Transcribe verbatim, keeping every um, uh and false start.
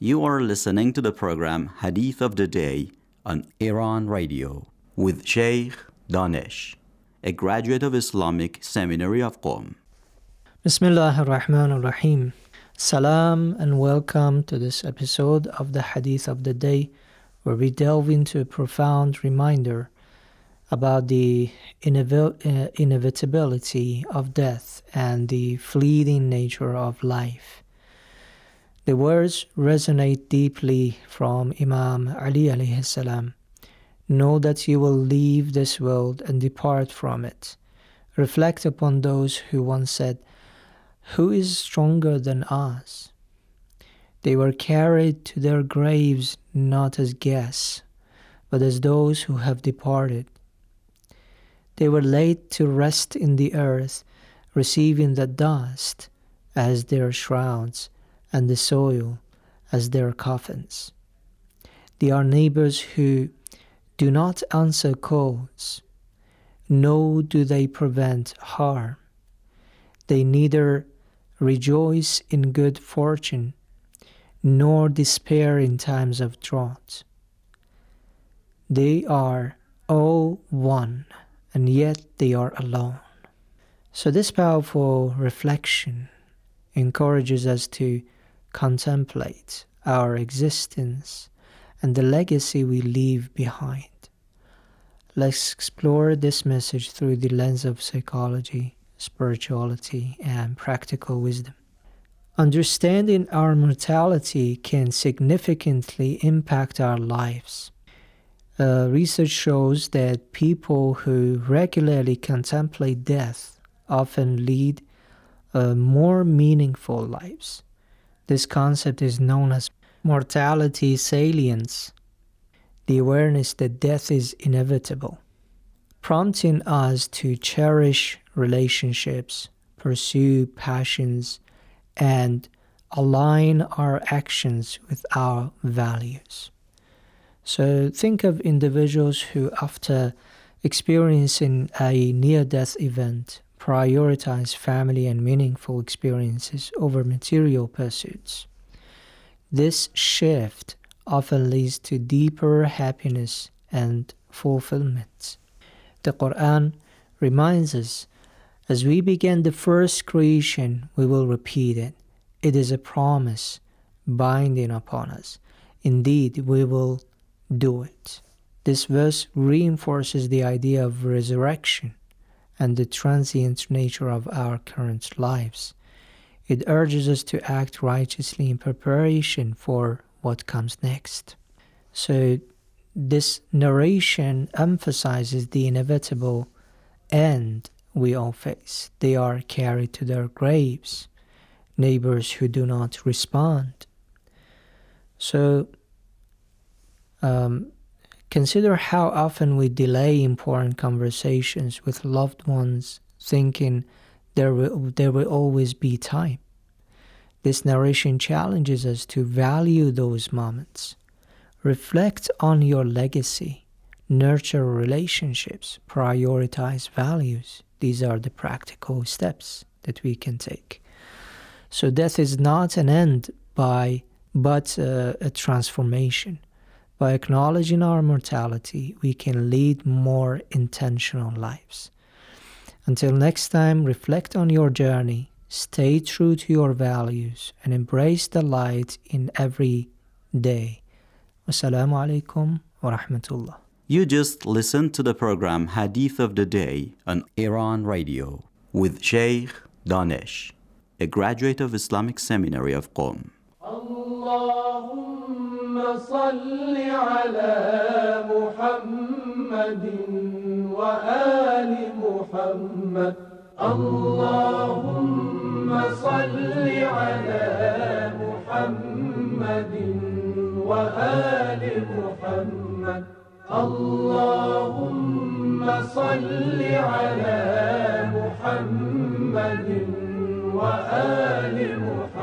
You are listening to the program Hadith of the Day on Iran Radio with Sheikh Danish, a graduate of Islamic Seminary of Qom. Bismillah ar-Rahman ar-Rahim. Salam and welcome to this episode of the Hadith of the Day, where we delve into a profound reminder about the inevi- uh, inevitability of death and the fleeting nature of life. The words resonate deeply from Imam Ali alayhi salam. Know that you will leave this world and depart from it. Reflect upon those who once said, "Who is stronger than us?" They were carried to their graves not as guests, but as those who have departed. They were laid to rest in the earth, receiving the dust as their shrouds and the soil as their coffins. They are neighbors who do not answer calls, nor do they prevent harm. They neither rejoice in good fortune, nor despair in times of drought. They are all one, and yet they are alone. So this powerful reflection encourages us to contemplate our existence and the legacy we leave behind. Let's explore this message through the lens of psychology, spirituality, and practical wisdom. Understanding our mortality can significantly impact our lives. Uh, research shows that people who regularly contemplate death often lead uh, more meaningful lives. This concept is known as mortality salience, the awareness that death is inevitable, prompting us to cherish relationships, pursue passions, and align our actions with our values. So think of individuals who, after experiencing a near-death event, prioritize family and meaningful experiences over material pursuits. This shift often leads to deeper happiness and fulfillment. The Quran reminds us, as we begin the first creation, we will repeat it. It is a promise binding upon us. Indeed, we will do it. This verse reinforces the idea of resurrection and the transient nature of our current lives. It urges us to act righteously in preparation for what comes next. So this narration emphasizes the inevitable end we all face. They are carried to their graves, neighbors who do not respond. So um, consider how often we delay important conversations with loved ones, thinking there will, there will always be time. This narration challenges us to value those moments. Reflect on your legacy, nurture relationships, prioritize values. These are the practical steps that we can take. So death is not an end, by, but uh, a transformation. By acknowledging our mortality, we can lead more intentional lives. Until next time, reflect on your journey, stay true to your values, and embrace the light in every day. Wassalamu alaikum wa rahmatullah. You just listened to the program Hadith of the Day on Iran Radio with Sheikh Danish, a graduate of Islamic Seminary of Qom. Allahumma salli ala Muhammadin wa ali Muhammad. Allahumma salli ala Muhammadin wa ali Muhammad. Allahumma salli ala Muhammadin wa ali Muhammad.